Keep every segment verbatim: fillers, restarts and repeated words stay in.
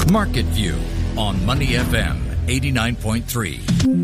Market View on Money F M eighty-nine point three.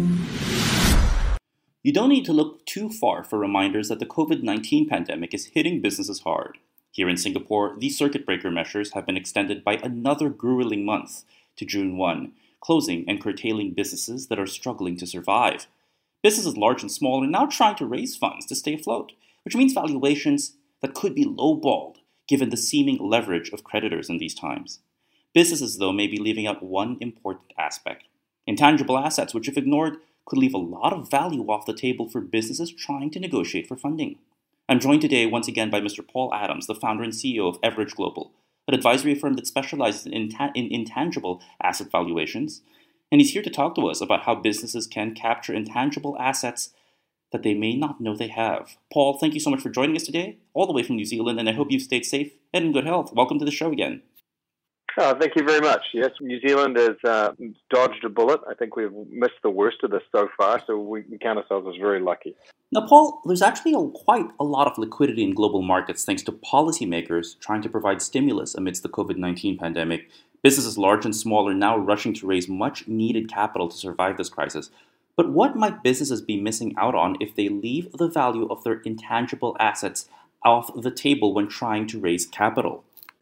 You don't need to look too far for reminders that the covid nineteen pandemic is hitting businesses hard. Here in Singapore, these circuit breaker measures have been extended by another grueling month to June first, closing and curtailing businesses that are struggling to survive. Businesses large and small are now trying to raise funds to stay afloat, which means valuations that could be lowballed given the seeming leverage of creditors in these times. Businesses, though, may be leaving out one important aspect. Intangible assets, which if ignored, could leave a lot of value off the table for businesses trying to negotiate for funding. I'm joined today once again by Mister Paul Adams, the founder and C E O of Everidge Global, an advisory firm that specializes in, inta- in intangible asset valuations. And he's here to talk to us about how businesses can capture intangible assets that they may not know they have. Paul, thank you so much for joining us today, all the way from New Zealand, and I hope you've stayed safe and in good health. Welcome to the show again. Oh, thank you very much. Yes, New Zealand has uh, dodged a bullet. I think we've missed the worst of this so far, so we, we count ourselves as very lucky. Now, Paul, there's actually a, quite a lot of liquidity in global markets thanks to policymakers trying to provide stimulus amidst the covid nineteen pandemic. Businesses large and small are now rushing to raise much-needed capital to survive this crisis. But what might businesses be missing out on if they leave the value of their intangible assets off the table when trying to raise capital?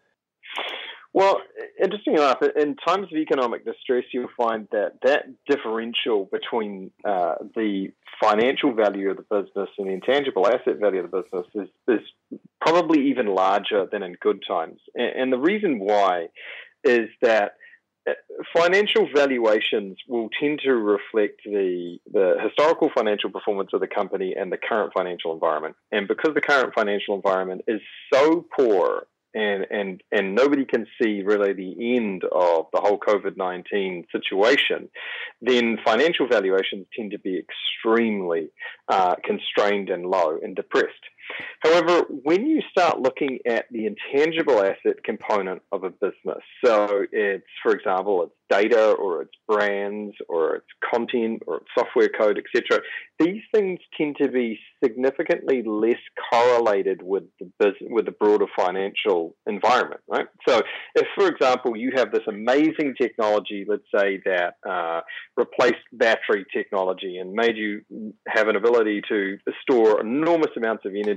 Well, interesting enough, in times of economic distress, you'll find that that differential between uh, the financial value of the business and the intangible asset value of the business is, is probably even larger than in good times. And, and the reason why is that financial valuations will tend to reflect the, the historical financial performance of the company and the current financial environment. And because the current financial environment is so poor, And, and and nobody can see really the end of the whole covid nineteen situation, then financial valuations tend to be extremely uh, constrained and low and depressed. However, when you start looking at the intangible asset component of a business, so it's, for example, it's data or it's brands or it's content or it's software code, et cetera, these things tend to be significantly less correlated with the business, with the broader financial environment, right? So if, for example, you have this amazing technology, let's say that uh, replaced battery technology and made you have an ability to store enormous amounts of energy,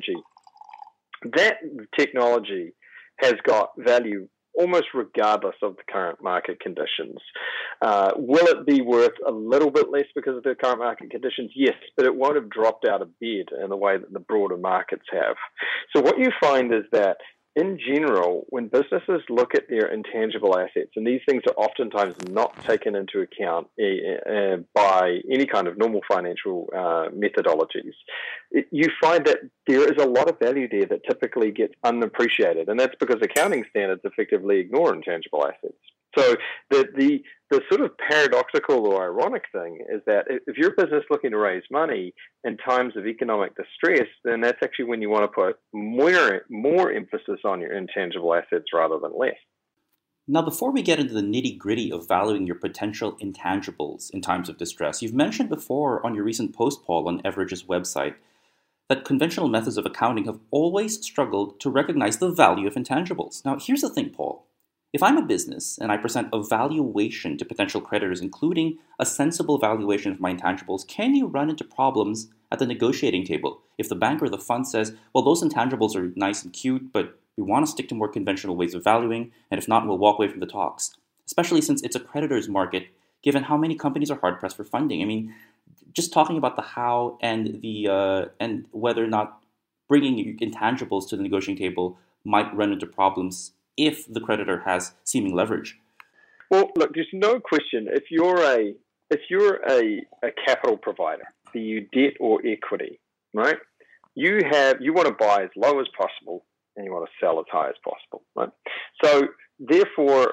that technology has got value almost regardless of the current market conditions. Uh, will it be worth a little bit less because of the current market conditions? Yes, but it won't have dropped out of bed in the way that the broader markets have. So what you find is that in general, when businesses look at their intangible assets, and these things are oftentimes not taken into account uh, by any kind of normal financial uh, methodologies, it, you find that there is a lot of value there that typically gets unappreciated, and that's because accounting standards effectively ignore intangible assets. So the, the the sort of paradoxical or ironic thing is that if you're a business looking to raise money in times of economic distress, then that's actually when you want to put more, more emphasis on your intangible assets rather than less. Now, before we get into the nitty-gritty of valuing your potential intangibles in times of distress, you've mentioned before on your recent post, Paul, on Everidge's website, that conventional methods of accounting have always struggled to recognize the value of intangibles. Now, here's the thing, Paul. If I'm a business and I present a valuation to potential creditors, including a sensible valuation of my intangibles, can you run into problems at the negotiating table if the bank or the fund says, well, those intangibles are nice and cute, but we want to stick to more conventional ways of valuing, and if not, we'll walk away from the talks, especially since it's a creditor's market, given how many companies are hard-pressed for funding. I mean, just talking about the how and the uh, and whether or not bringing intangibles to the negotiating table might run into problems if the creditor has seeming leverage. Well, look, there's no question. If you're a if you're a, a capital provider, be you debt or equity, right? You have you want to buy as low as possible and you want to sell as high as possible, right? So therefore,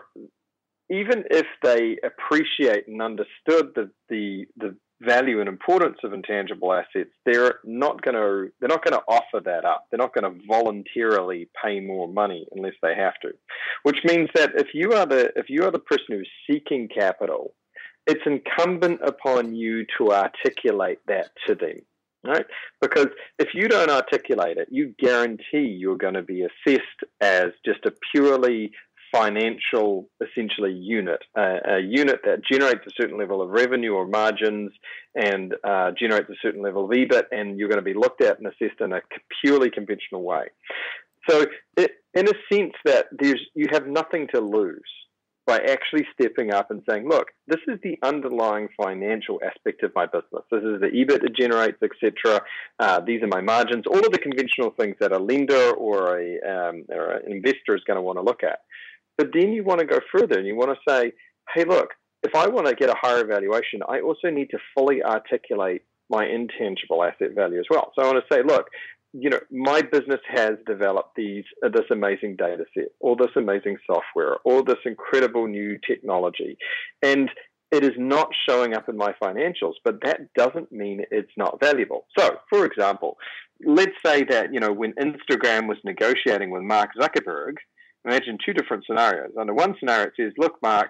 even if they appreciate and understood the the, the value and importance of intangible assets, they're not going to they're not going to offer that up. They're not going to voluntarily pay more money unless they have to. Which means that if you are the if you are the person who's seeking capital, it's incumbent upon you to articulate that to them, right? Because if you don't articulate it, you guarantee you're going to be assessed as just a purely financial, essentially, unit, uh, a unit that generates a certain level of revenue or margins and uh, generates a certain level of E B I T, and you're going to be looked at and assessed in a purely conventional way. So it, in a sense that there's you have nothing to lose by actually stepping up and saying, look, this is the underlying financial aspect of my business. This is the E B I T it generates, et cetera. Uh, these are my margins, all of the conventional things that a lender or, a, um, or an investor is going to want to look at. But then you want to go further and you want to say, hey, look, if I want to get a higher valuation, I also need to fully articulate my intangible asset value as well. So I want to say, look, you know, my business has developed these uh, this amazing data set, or this amazing software, or this incredible new technology, and it is not showing up in my financials, but that doesn't mean it's not valuable. So, for example, let's say that, you know, when Instagram was negotiating with Mark Zuckerberg, imagine two different scenarios. Under one scenario, it says, look, Mark,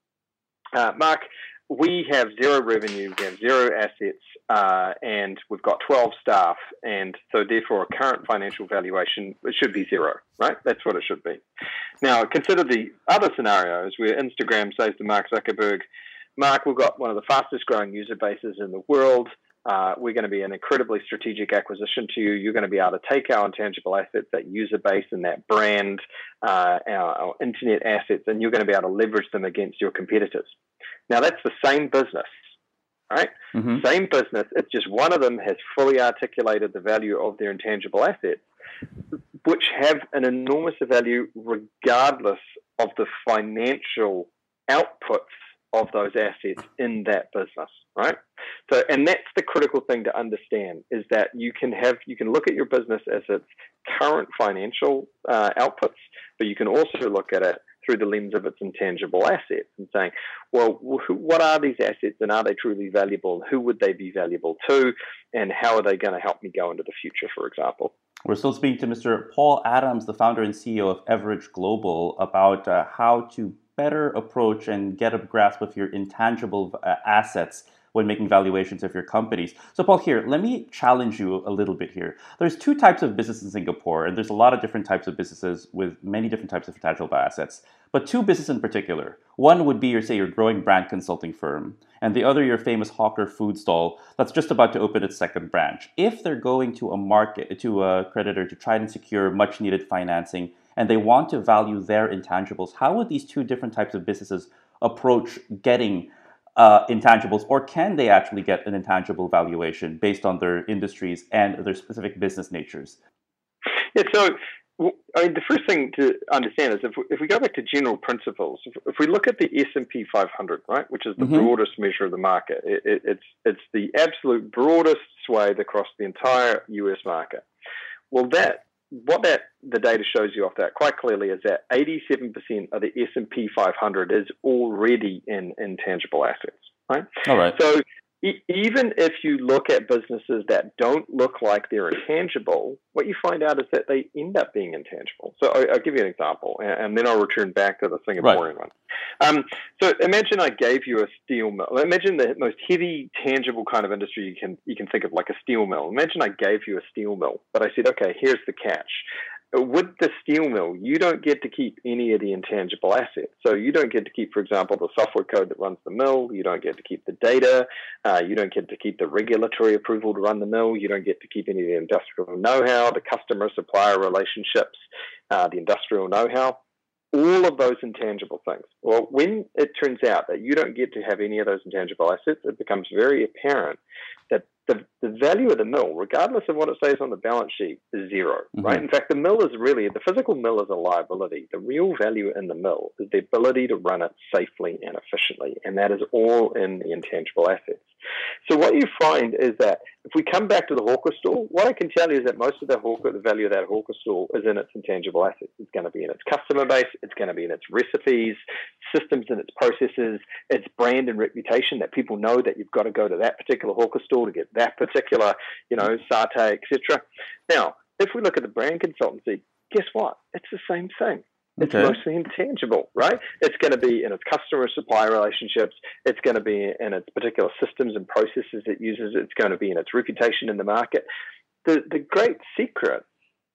uh, Mark, we have zero revenue, we have zero assets, uh, and we've got twelve staff, and so therefore a current financial valuation it should be zero, right? That's what it should be. Now, consider the other scenarios where Instagram says to Mark Zuckerberg, Mark, we've got one of the fastest growing user bases in the world. Uh, we're going to be an incredibly strategic acquisition to you. You're going to be able to take our intangible assets, that user base and that brand, uh, our, our internet assets, and you're going to be able to leverage them against your competitors. Now, that's the same business, right? Mm-hmm. Same business. It's just one of them has fully articulated the value of their intangible assets, which have an enormous value regardless of the financial outputs of those assets in that business, right? So, and that's the critical thing to understand, is that you can have, you can look at your business as its current financial uh, outputs, but you can also look at it through the lens of its intangible assets and saying, well, who, what are these assets and are they truly valuable? And who would they be valuable to? And how are they going to help me go into the future, for example? We're still speaking to Mister Paul Adams, the founder and C E O of Everidge Global, about uh, how to better approach and get a grasp of your intangible uh, assets when making valuations of your companies. So Paul, here, let me challenge you a little bit here. There's two types of business in Singapore, and there's a lot of different types of businesses with many different types of intangible assets. But two businesses in particular. One would be, your, say, your growing brand consulting firm, and the other, your famous hawker food stall that's just about to open its second branch. If they're going to a market, to a creditor to try and secure much needed financing, and they want to value their intangibles, how would these two different types of businesses approach getting uh, intangibles, or can they actually get an intangible valuation based on their industries and their specific business natures? Yeah, so I mean, the first thing to understand is if we, if we go back to general principles, if, if we look at the S and P five hundred, right, which is the mm-hmm. broadest measure of the market, it, it, it's it's the absolute broadest swathe across the entire U S market. Well, that what that the data shows you off that quite clearly is that eighty-seven percent of the S and P five hundred is already in intangible assets, right? All right. So e- even if you look at businesses that don't look like they're intangible, what you find out is that they end up being intangible. So I, I'll give you an example, and, and then I'll return back to the Singaporean right. one. Um, so imagine I gave you a steel mill. Imagine the most heavy, tangible kind of industry you can you can think of, like a steel mill. Imagine I gave you a steel mill, but I said, okay, here's the catch. With the steel mill, you don't get to keep any of the intangible assets. So you don't get to keep, for example, the software code that runs the mill. You don't get to keep the data. Uh, you don't get to keep the regulatory approval to run the mill. You don't get to keep any of the industrial know-how, the customer-supplier relationships, uh, the industrial know-how. All of those intangible things. Well, when it turns out that you don't get to have any of those intangible assets, it becomes very apparent that the, the value of the mill, regardless of what it says on the balance sheet, is zero, mm-hmm. right? In fact, the mill is really, the physical mill is a liability. The real value in the mill is the ability to run it safely and efficiently, and that is all in the intangible assets. So what you find is that if we come back to the hawker stall, what I can tell you is that most of the hawker, the value of that hawker stall is in its intangible assets. It's going to be in its customer base. It's going to be in its recipes, systems and its processes, its brand and reputation, that people know that you've got to go to that particular hawker stall to get that particular, you know, satay, et cetera. Now, if we look at the brand consultancy, guess what? It's the same thing. It's okay. mostly intangible, right? It's going to be in its customer-supplier relationships. It's going to be in its particular systems and processes it uses. It's going to be in its reputation in the market. The the great secret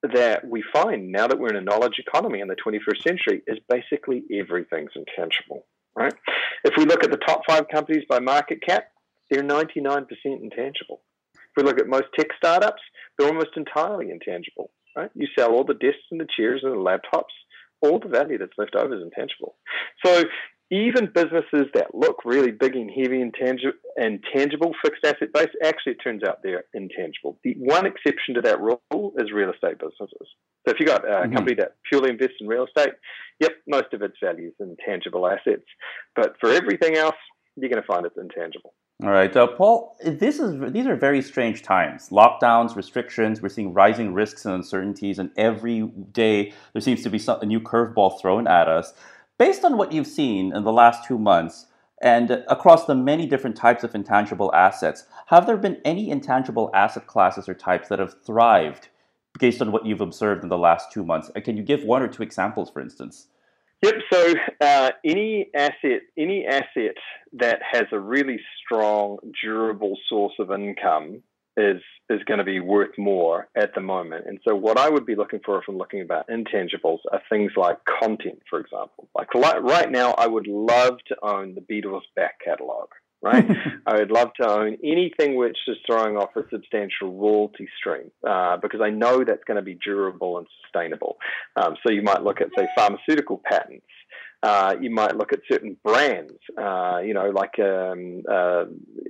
that we find now that we're in a knowledge economy in the twenty-first century is basically everything's intangible, right? If we look at the top five companies by market cap, they're ninety-nine percent intangible. If we look at most tech startups, they're almost entirely intangible, right? You sell all the desks and the chairs and the laptops, all the value that's left over is intangible. So even businesses that look really big and heavy and tangible, and tangible fixed asset base, actually it turns out they're intangible. The one exception to that rule is real estate businesses. So if you've got a mm-hmm. company that purely invests in real estate, yep, most of its value is in tangible assets. But for everything else, you're going to find it's intangible. All right, uh, Paul, this is these are very strange times. Lockdowns, restrictions, we're seeing rising risks and uncertainties, and every day there seems to be some, a new curveball thrown at us. Based on what you've seen in the last two months and across the many different types of intangible assets, have there been any intangible asset classes or types that have thrived based on what you've observed in the last two months? Can you give one or two examples, for instance? Yep. So uh, any asset, any asset that has a really strong, durable source of income is is going to be worth more at the moment. And so what I would be looking for if I'm looking about intangibles are things like content, for example. Like right now, I would love to own the Beatles' back catalogue, right? I would love to own anything which is throwing off a substantial royalty stream uh, because I know that's going to be durable and sustainable. Um, so you might look at, say, pharmaceutical patents. Uh, you might look at certain brands, uh, you know, like um, uh,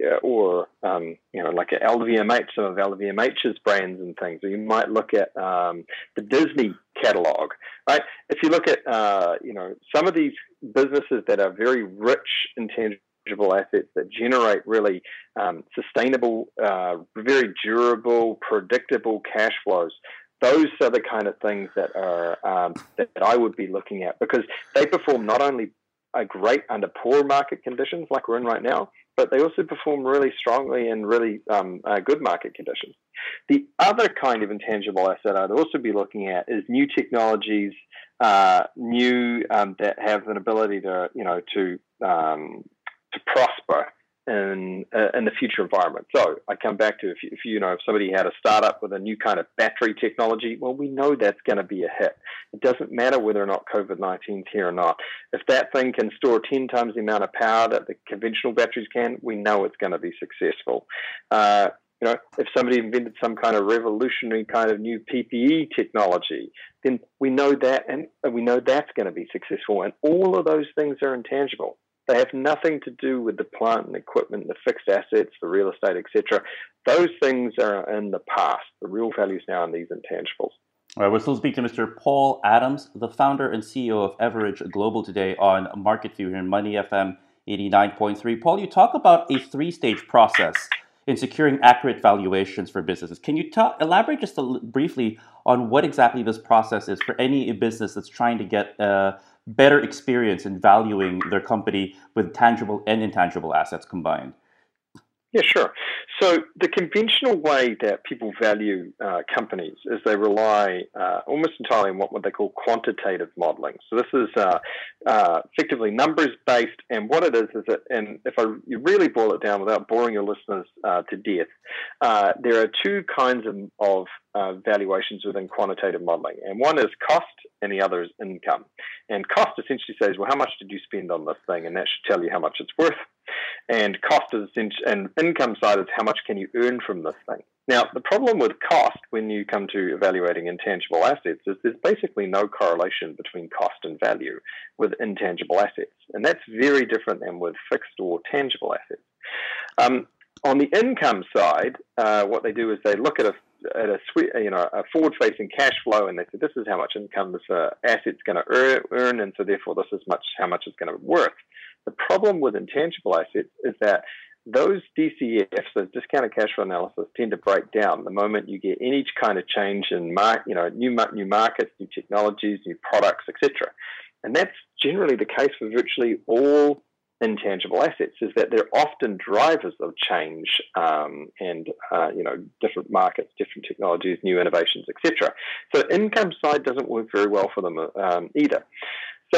or um, you know, like L V M H, some of L V M H's brands and things. Or you might look at um, the Disney catalog, right? If you look at uh, you know, some of these businesses that are very rich in tangible assets that generate really um, sustainable, uh, very durable, predictable cash flows. Those are the kind of things that are um, that I would be looking at because they perform not only a great under poor market conditions like we're in right now, but they also perform really strongly in really um, uh, good market conditions. The other kind of intangible asset I'd also be looking at is new technologies, uh, new um, that have an ability to you know to um, to prosper in uh, in the future environment. So I come back to if you, if you know if somebody had a startup with a new kind of battery technology, well, we know that's going to be a hit. It doesn't matter whether or not COVID nineteen is here or not. If that thing can store ten times the amount of power that the conventional batteries can, we know it's going to be successful. Uh, you know, if somebody invented some kind of revolutionary kind of new P P E technology, then we know that, and we know that's going to be successful. And all of those things are intangible. They have nothing to do with the plant and equipment, the fixed assets, the real estate, et cetera. Those things are in the past. The real value is now in these intangibles. All right, we're still speaking to Mister Paul Adams, the founder and C E O of Everidge Global today on Market View here in Money F M eighty-nine point three. Paul, you talk about a three-stage process in securing accurate valuations for businesses. Can you ta- elaborate just a l- briefly on what exactly this process is for any business that's trying to get uh, better experience in valuing their company with tangible and intangible assets combined? Yeah, sure. So the conventional way that people value uh, companies is they rely uh, almost entirely on what, what they call quantitative modeling. So this is uh, uh, effectively numbers-based, and what it is is that, and if I you really boil it down without boring your listeners uh, to death, uh, there are two kinds of, of uh, valuations within quantitative modeling, and one is cost and the other is income. And cost essentially says, well, how much did you spend on this thing? And that should tell you how much it's worth. And cost is and income side is how much can you earn from this thing. Now, the problem with cost when you come to evaluating intangible assets is there's basically no correlation between cost and value with intangible assets. And that's very different than with fixed or tangible assets. Um, on the income side, uh, what they do is they look at a at a you know a forward-facing cash flow, and they say this is how much income this uh, asset's going to earn, and so therefore this is much how much it's going to be worth. The problem with intangible assets is that those D C Fs, those discounted cash flow analysis, tend to break down the moment you get any kind of change in mar- you know new new markets, new technologies, new products, et cetera. And that's generally the case for virtually all intangible assets, is that they're often drivers of change um, and uh, you know different markets, different technologies, new innovations, et cetera. So income side doesn't work very well for them um, either. So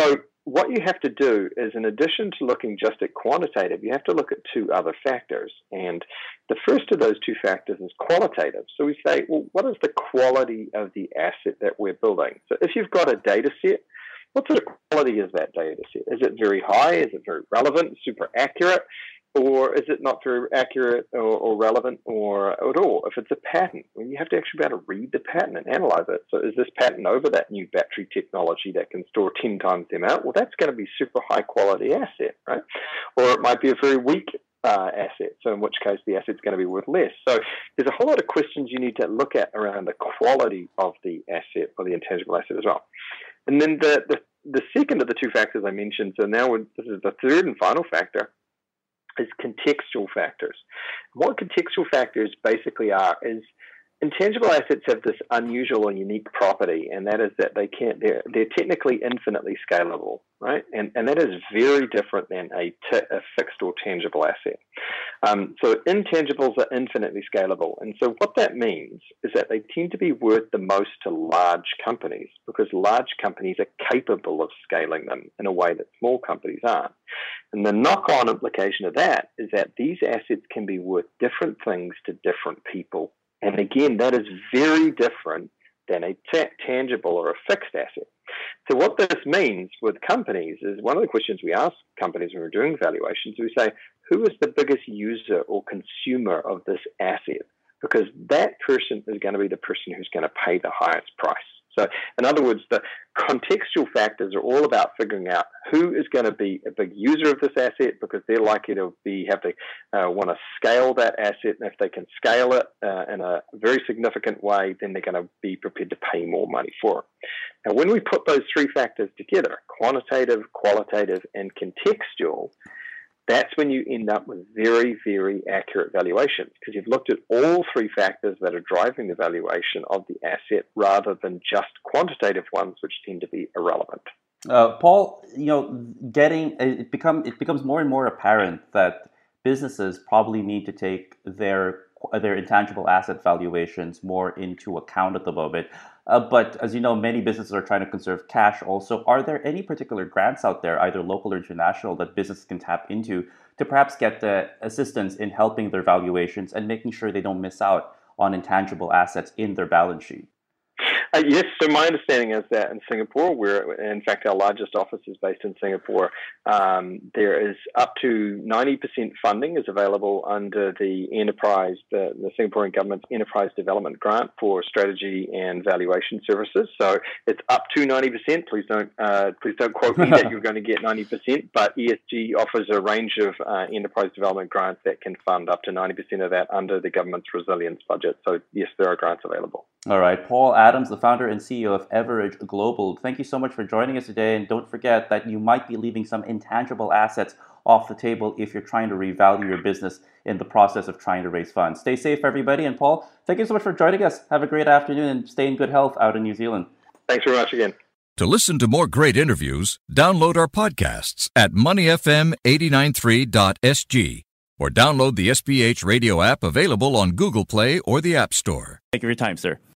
what you have to do is, in addition to looking just at quantitative, you have to look at two other factors. And the first of those two factors is qualitative. So we say, well, what is the quality of the asset that we're building? So if you've got a data set, what sort of quality is that data set? Is it very high? Is it very relevant, super accurate? Or is it not very accurate or, or relevant or at all? If it's a patent, well, you have to actually be able to read the patent and analyze it. So is this patent over that new battery technology that can store ten times the amount? Well, that's going to be super high quality asset, right? Or it might be a very weak uh, asset, so in which case the asset's going to be worth less. So there's a whole lot of questions you need to look at around the quality of the asset or the intangible asset as well. And then the, the, the second of the two factors I mentioned, so now this is the third and final factor, is contextual factors. What contextual factors basically are is intangible assets have this unusual or unique property, and that is that they can't, they're, they're technically infinitely scalable, right? And, and that is very different than a, t- a fixed or tangible asset. Um, so intangibles are infinitely scalable. And so what that means is that they tend to be worth the most to large companies because large companies are capable of scaling them in a way that small companies aren't. And the knock-on implication of that is that these assets can be worth different things to different people. And again, that is very different than a t- tangible or a fixed asset. So what this means with companies is one of the questions we ask companies when we're doing valuations, we say, who is the biggest user or consumer of this asset? Because that person is going to be the person who's going to pay the highest price. So in other words, the contextual factors are all about figuring out who is going to be a big user of this asset because they're likely to be have to uh, want to scale that asset. And if they can scale it uh, in a very significant way, then they're going to be prepared to pay more money for it. Now, when we put those three factors together, quantitative, qualitative, and contextual, that's when you end up with very, very accurate valuations because you've looked at all three factors that are driving the valuation of the asset rather than just quantitative ones, which tend to be irrelevant. Uh, Paul, you know, getting it become it becomes more and more apparent that businesses probably need to take their their intangible asset valuations more into account at the moment. Uh, but as you know, many businesses are trying to conserve cash also. Are there any particular grants out there, either local or international, that businesses can tap into to perhaps get the assistance in helping their valuations and making sure they don't miss out on intangible assets in their balance sheet? Uh, yes, so my understanding is that in Singapore, where in fact our largest office is based in Singapore, um, there is up to ninety percent funding is available under the enterprise, the, the Singaporean government's enterprise development grant for strategy and valuation services. So it's up to ninety percent. Please don't uh, please don't quote me that you're going to get ninety percent, but E S G offers a range of uh, enterprise development grants that can fund up to ninety percent of that under the government's resilience budget. So yes, there are grants available. All right, Paul Adams, the founder and C E O of Everidge Global. Thank you so much for joining us today. And don't forget that you might be leaving some intangible assets off the table if you're trying to revalue your business in the process of trying to raise funds. Stay safe, everybody. And Paul, thank you so much for joining us. Have a great afternoon and stay in good health out in New Zealand. Thanks very much again. To listen to more great interviews, download our podcasts at money f m eight nine three dot s g or download the S B H radio app available on Google Play or the App Store. Thank you for your time, sir.